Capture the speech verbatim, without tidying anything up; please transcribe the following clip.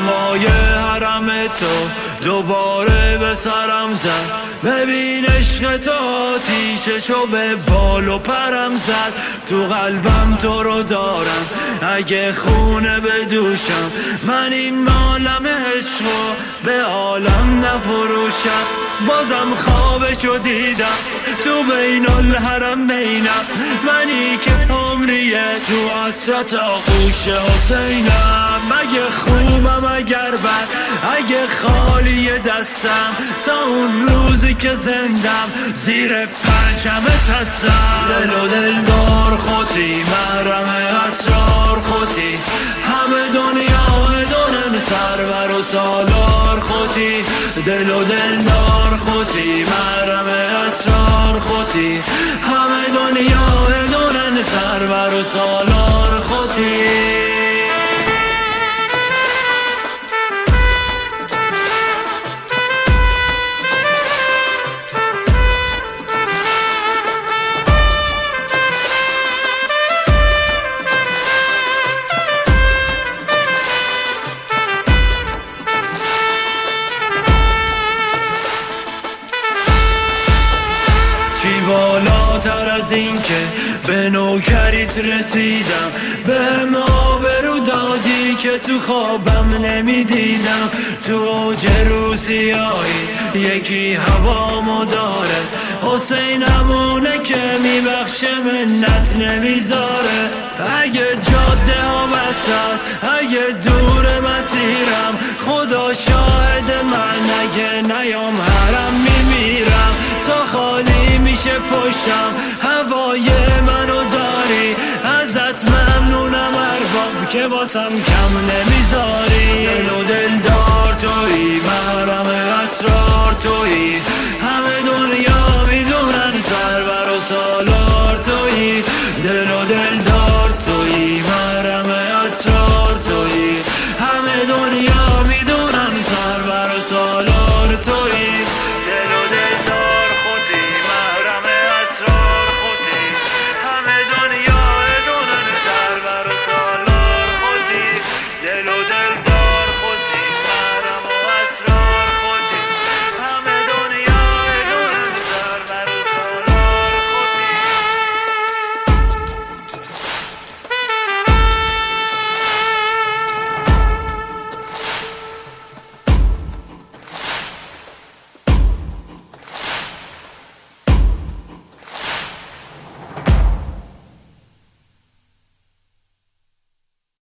هوای حرم تو دوباره به سرم زد. ببین عشق تو آتیششو به بال و پرم زد. تو قلبم تو رو دارم اگه خونه بدوشم. من این عالم عشقو به عالم نفروشم. بازم خوابشو دیدم تو بین الحرم بینم. منی که عمریه تو حسرت آغوش حسینم. اگه خوبم اگر بد اگه خالی دستم تا اون روزی که زندم زیر پرچمت هستم. دل و دلدار خودی محرم اسرار خودی همه دنیا بدونن سرور و سالار خودی. دل و دلدار خودی محرم اسرار خودی همه دنیا بدونن سرور و سالار خودی. چی بالاتر از این که به نوکریت رسیدم. به ما برو دادی که تو خوابم نمیدیدم. تو اوج روسیایی یکی هوامو داره. حسین همونه که میبخشه منت نمیذاره. اگه جاده ها بس است اگه دور مسیرم خدا شاهد من اگه نیام حرم میمیرم. تا خالی میشه پشتم هوای منو داری. ازت ممنونم ارباب که واسم کم نمیذاری. دل و دلدار تویی محرم اسرار تویی همه دنیا میدونن سرور و سالار